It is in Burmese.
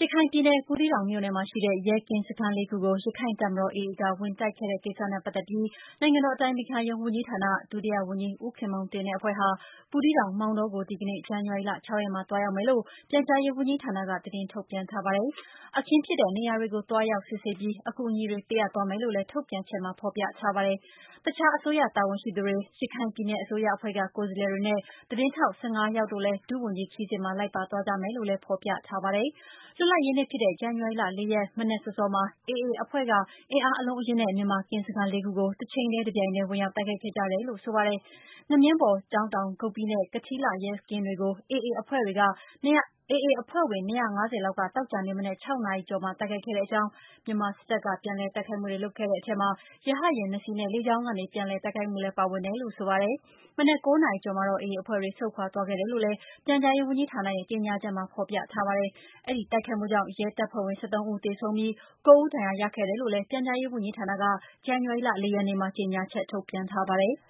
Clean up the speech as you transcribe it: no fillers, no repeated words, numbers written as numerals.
ခိုင်ပြည်နယ်၊ ဘူးသီးတောင်မြို့နယ်မှာရှိတဲ့ ရဲကင်းစခန်း ခုကို ရခိုင့်တပ်မတော် AA က ဝင်တိုက်ခဲ့တဲ့ကိစ္စနဲ့ပတ်သက်ပြီး နိုင်ငံတော်အတိုင်ပင်ခံရုံးဝန်ကြီးဌာန ဒုတိယဝန်ကြီး ဦးခင်မောင်တင်နဲ့အဖွဲ့ဟာ ဘူးသီးတောင်၊ မောင်တောကို ဒီကနေ့ ဇန်နဝါရီလ 6 ရက်မှာ သွားရောက်မယ်လို့ ပြန်ကြားရေးဝန်ကြီးဌာနက သတင်းထုတ်ပြန်ထားပါတယ်။ အခင်းဖြစ်တဲ့နေရာတွေကို သွားရောက်စစ်ဆေးပြီး အကူအညီတွေပေးအပ်သွားမယ်လို့လည်း ထုတ်ပြန်ချက်မှာ ဖော်ပြထားပါတယ်။ အခြားအစိုးရတာဝန်ရှိသူတွေ၊ ရခိုင်ပြည်နယ်အစိုးရအဖွဲ့က ကိုယ်စားလှယ်တွေနဲ့ သတင်းထောက် ယောက်တို့လည်း ဒုဝန်ကြီးခရီးစဉ်မှာ လိုက်ပါသွားကြမယ်လို့လည်း ဖော်ပြထားပါတယ်။ လွတ်လပ်ရေးနေ့ဖြစ်တဲ့ ဇန်နဝါရီလ ရက် မနက်စောစောမှာ AA အဖွဲ့က အင်အားအလုံးအရင်းနဲ့ မြန်မာကင်းစခန်း ခုကို တချိန်တည်းတပြိုင်တည်း ဝင်ရောက်တိုက်ခိုက်ခဲ့ကြတယ်လို့ ဆိုပါတယ်။ ငမြင်းဘော်၊ ကျောင်းတောင်၊ ဂုပ္ပိနဲ့ ကထီးလှ ရဲကင်းတွေကို AA အဖွဲ့ဝင် လောက်က သောကြာနေ့မနက် နာရီကျော်မှာ တိုက်ခိုက်ခဲ့ကြောင်း၊ မြန်မာစစ်တပ်က ပြန်လည်တိုက်ခိုက်မှုတွေလုပ်ခဲ့တဲ့အထဲမှာ ရဟတ်ယာဉ် 2 စီးနဲ့ လေကြောင်းကနေ ပြန်လည်တိုက်ခိုက်မှုလည်း ပါဝင်တယ်လို့ ဆိုပါတယ်။ မနက် နာရီကျော်မှာတော့ AA အဖွဲ့တွေ ဆုတ်ခွာသွားခဲ့တယ်လို့လည်း ပြန်ကြားရေးဝန်ကြီးဌာနရဲ့ ကြေညာချက်မှာ ဖော်ပြထားပါတယ်။ အဲဒီတိုက်ခိုက်မှုကြောင့် ရဲတပ်ဖွဲ့ဝင် ဦးသေဆုံးပြီး ဦး ဒဏ်ရာရခဲ့တယ်လို့လည်း ပြန်ကြားရေးဝန်ကြီးဌာနက ဇန်နဝါရီလ ရက်နေ့မှာ ကြေညာချက်ထုတ်ပြန်ထားပါတယ်။